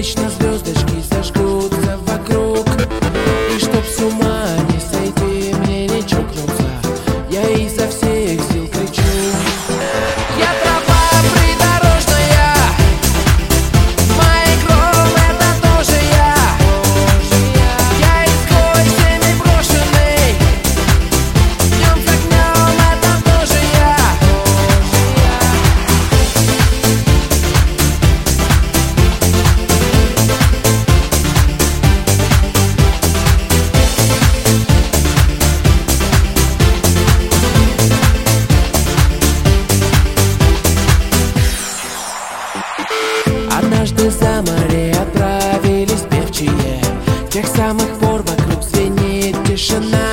вечно звездочки зажгутся вокруг. И чтоб с ума не сойти, мне не чокнуться, я изо всех сил кричу. Я трава придорожная, мои кров это тоже я. Я изгой всеми брошенный, днем за днем это тоже я. Однажды за море отправились певчие, с тех самых пор вокруг звенит тишина.